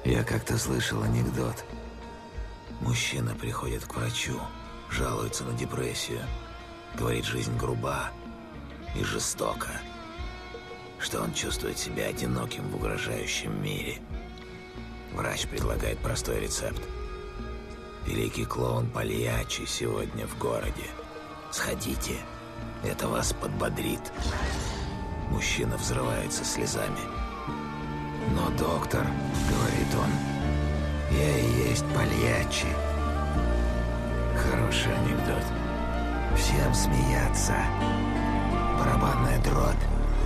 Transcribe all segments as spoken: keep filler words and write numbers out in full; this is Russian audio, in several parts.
Я как-то слышал анекдот. Мужчина приходит к врачу, жалуется на депрессию. Говорит, жизнь груба и жестока. Что он чувствует себя одиноким в угрожающем мире. Врач предлагает простой рецепт. Великий клоун Пальяччи сегодня в городе. Сходите, это вас подбодрит. Мужчина взрывается слезами. Но доктор, говорит он, я и есть Пальяччи. Хороший анекдот. Всем смеяться. Барабанная дробь.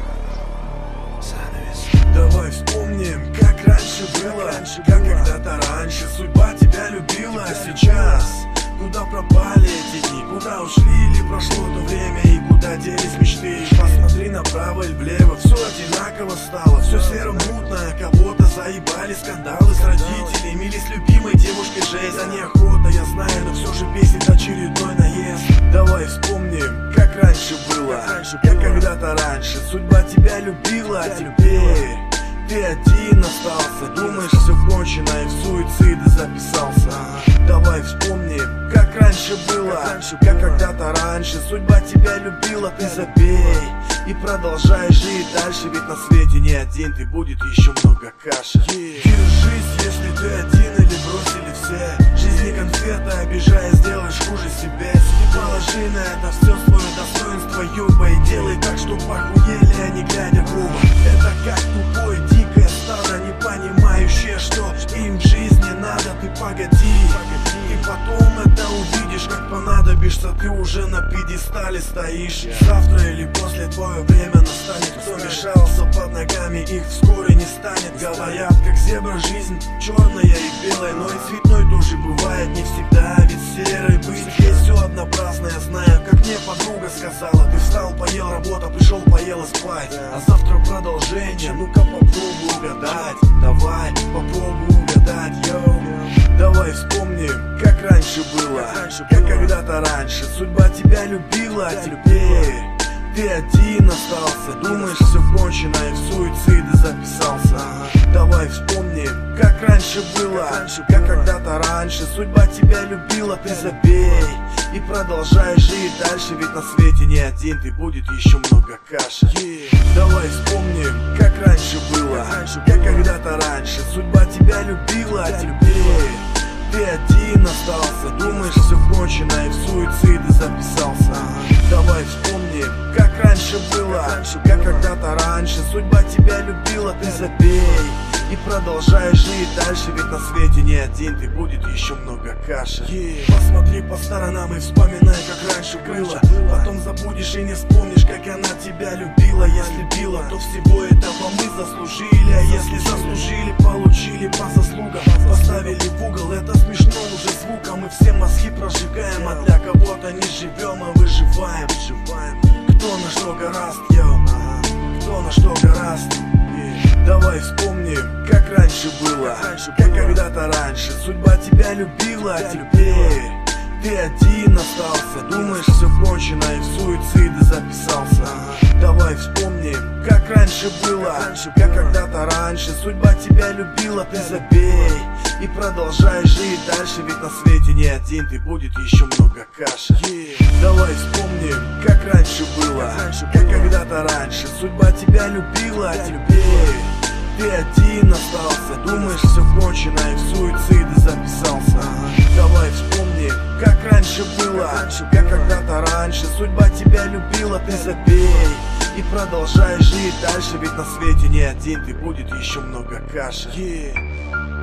Занавес. Давай вспомним, как раньше было, как когда-то раньше судьба тебя любила. Сейчас куда пропали эти дни, куда ушли или прошло то время, и куда делись мечты. Посмотри направо и влево, все одинаково стало, все серо-мутно. Кого-то заебали скандалы с родителями или с любимой девушкой жесть. За неохота, я знаю, но все же бесит очередной наезд. Давай вспомним, как раньше было, как когда-то раньше судьба тебя любила. А теперь ты один остался, думаешь, все кончено и в суициды записался. Давай вспомним, как раньше было, как когда-то раньше судьба тебя любила. Ты забей и продолжай жить дальше, ведь на свете не один ты, будет еще много каши. Держись, если ты один или бросили все. Жизнь не конфета, обижая, сделаешь хуже себе. Не положи на это все свое достоинство, юба, и делай так, что похуели, а не глядя грубо. Это как тупой, дикое стадо, не понимающее, что им в жизни надо. Ты погоди, и потом это увидишь, как понадобишься. Ты уже на пьедестале стоишь. Завтра или после твое время настанет. Кто мешался под ногами, их вскоре не станет. Говорят, как зебра, жизнь черная и белая, но и цветной тоже бывает не всегда. Ведь серой быть есть все однообразное. Знаю, как мне подруга сказала: ты встал, поел, работа, пришел, поел и спать. А завтра продолжение, ну-ка попробуй угадать. Давай, попробуй угадать, йоу. Давай вспомним, как раньше было, как когда-то раньше судьба тебя любила. А теперь ты один остался, думаешь, все кончено и в суициды записался. Давай вспомним, как раньше было, как когда-то раньше судьба тебя любила. Ты забей и продолжай жить дальше, ведь на свете не один ты, будет еще много каши. Давай вспомним, как раньше было, как когда-то раньше судьба тебя любила. А теперь ты один остался, думаешь, все кончено и в суициды записался. Давай вспомним, как раньше было, как когда-то раньше судьба тебя любила. Ты забей и продолжай жить дальше, ведь на свете не один ты, будет еще много каши. Посмотри по сторонам и вспоминай, как раньше было. Потом забудешь и не вспомнишь, как она тебя любила. Если била, то всего этого мы заслужили. А если заслужили, получили по заслугам. Поставили в угол, это смешно уже звуком. Мы все мозги прожигаем, а для кого-то не живем, а выживаем. Кто на что гораст, йоу, кто на что гораст. Давай вспомним, как раньше было, как когда-то раньше судьба тебя любила. А теперь ты один остался, думаешь, все кончено и в суициды записался. Давай вспомним, как раньше было, как когда-то раньше судьба тебя любила. Ты забей и продолжай жить дальше, ведь на свете не один ты, будет еще много каши. Давай вспомним, как раньше было, как когда-то раньше судьба тебя любила. А теперь ты один остался, думаешь, все кончено и в суициды записался. Давай вспомним, как раньше было, как когда-то раньше судьба тебя любила. Ты забей и продолжай жить дальше, ведь на свете не один ты, будет еще много каши.